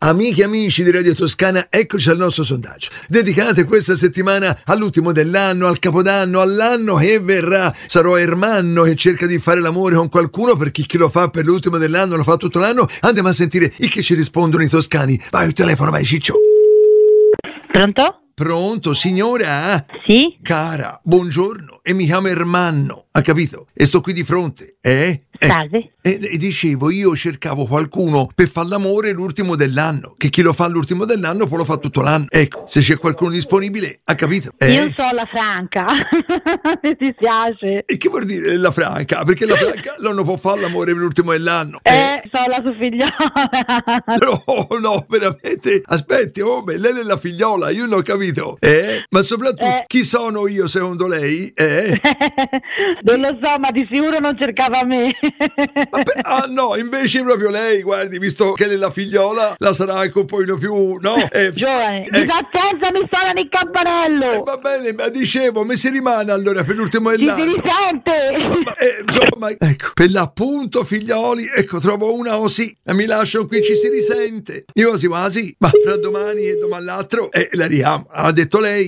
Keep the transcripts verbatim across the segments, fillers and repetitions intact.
Amiche e amici di Radio Toscana, eccoci al nostro sondaggio. Dedicate questa settimana all'ultimo dell'anno, al Capodanno, all'anno che verrà. Sarò Ermanno che cerca di fare l'amore con qualcuno, perché chi lo fa per l'ultimo dell'anno lo fa tutto l'anno. Andiamo a sentire il che ci rispondono i toscani. Vai il telefono, vai Ciccio. Pronto? Pronto, signora? Sì? Cara, buongiorno, e mi chiamo Ermanno, ha capito? E sto qui di fronte, eh? eh. Salve. E, e dicevo, io cercavo qualcuno per fare l'amore l'ultimo dell'anno, che chi lo fa l'ultimo dell'anno poi lo fa tutto l'anno. Ecco, se c'è qualcuno disponibile, ha capito? Eh? Io so la Franca. Mi dispiace. E che vuol dire la Franca? Perché la Franca non può fare l'amore l'ultimo dell'anno. Eh, eh so la sua figliola. No, no, veramente. Aspetti, oh, beh, lei è la figliola, io non ho capito. Eh? Ma soprattutto, eh. chi sono io secondo lei? Eh? Non lo so, ma di sicuro non cercava me. Vabbè, ah no, invece proprio lei, guardi, visto che lei è la figliola, la sarà anche un pochino più, no? Eh, Giovane, eh, disattenza, mi suonano il campanello. Eh, va bene, ma dicevo, mi si rimane allora per l'ultimo Chi dell'anno. si risente? Ma, eh, insomma, ecco, per l'appunto, figlioli, ecco, trovo una così, e mi lascio qui, ci si risente. Io così quasi, ma fra domani e domani l'altro, eh, la riamo, ha detto lei.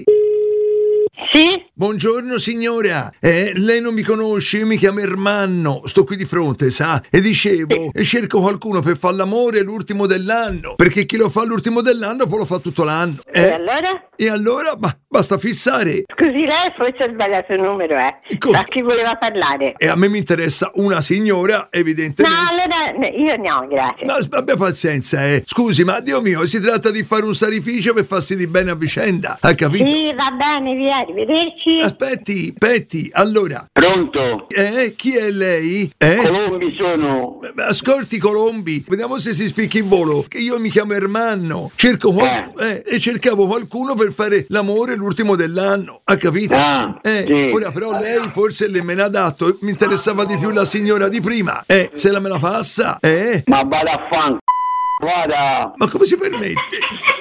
Sì? Buongiorno signora, eh, lei non mi conosce, io mi chiamo Ermanno, sto qui di fronte, sa? E dicevo, e cerco qualcuno per fare l'amore l'ultimo dell'anno, perché chi lo fa l'ultimo dell'anno poi lo fa tutto l'anno. Eh? E allora? E allora, ma basta fissare. Scusi, lei forse ha sbagliato il numero, eh? Come? A chi voleva parlare? E a me mi interessa una signora, evidentemente. No, allora io no, grazie. Ma abbia pazienza, eh. Scusi, ma Dio mio, si tratta di fare un sacrificio per farsi di bene a vicenda, ha capito? Sì, va bene, via, arrivederci. Aspetti, Petti, allora. Pronto? Eh, chi è lei? Eh? Colombi sono. Ascolti Colombi, vediamo se si spicca in volo, che io mi chiamo Ermanno, cerco qual- eh, e cercavo qualcuno per fare l'amore l'ultimo dell'anno, ha capito? Ah, eh, sì. Ora però lei forse le me l'ha dato, mi interessava di più la signora di prima, eh, se la me la passa, eh? Ma vada a fan. Vada. Ma come si permette?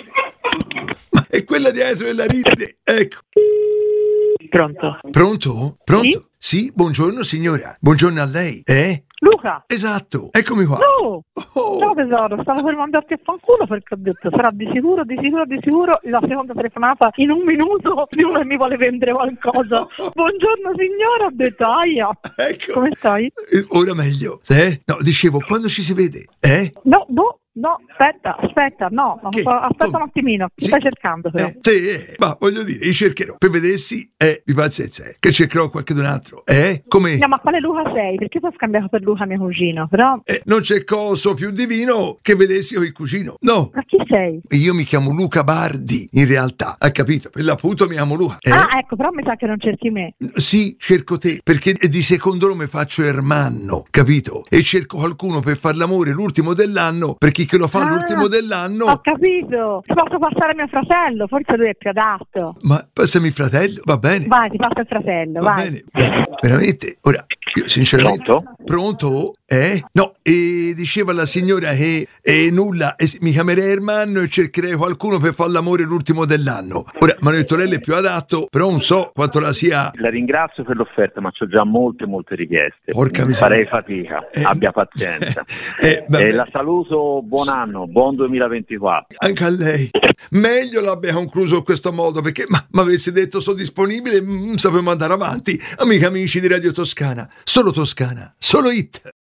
Ma è quella dietro della ride, ecco. Pronto? Pronto? Pronto? Sì, buongiorno signora, buongiorno a lei, eh? Luca! Esatto, eccomi qua. No! Oh. Ciao tesoro, stavo per mandarti a fanculo perché ho detto sarà di sicuro, di sicuro, di sicuro la seconda telefonata in un minuto di uno che mi vuole vendere qualcosa. Buongiorno signora, ho detto aia. Ecco. Come stai? Eh, Ora meglio, eh? No, dicevo, quando ci si vede, eh? No, boh, no, aspetta, aspetta, no, no, Che? aspetta Come? un attimino, chi Sì. stai cercando però? Eh, te, eh, ma voglio dire, io cercherò per vedersi, eh, vi pazienza, eh, che cercherò qualche d'un altro, eh? Come? No, ma quale Luca sei? Perché ti ho scambiato per Luca mio cugino, però... Eh, non c'è coso più divino che vedessi con il cugino, no. Ma chi sei? Io mi chiamo Luca Bardi, in realtà, ha capito? Per l'appunto mi chiamo Luca, eh? Ah, ecco, però mi sa che non cerchi me. Sì, cerco te, perché di secondo nome faccio Ermanno, capito? E cerco qualcuno per far l'amore l'ultimo dell'anno, perché chi lo fa Ah, l'ultimo dell'anno... Ho capito, ti posso passare mio fratello, forse lui è più adatto. Ma passami il fratello, va bene? Vai, ti passo il fratello, Va vai. bene, ver- veramente. Ora, io sinceramente... Pronto? Pronto? Eh? No, e diceva la signora che eh, nulla, eh, mi chiamerei Ermanno e cercherei qualcuno per fare l'amore l'ultimo dell'anno. Ora, mi hanno detto lei è più adatto, però non so quanto la sia... La ringrazio per l'offerta, ma c'ho già molte, molte richieste. Porca miseria. Farei fatica, Eh, abbia pazienza. eh, vabbè. E la saluto, buon anno, buon duemilaventiquattro. Anche a lei. Meglio l'abbia concluso in questo modo, perché ma mi avessi detto sono disponibile, non sapevamo andare avanti. Amiche amici di Radio Toscana, solo Toscana, solo hit.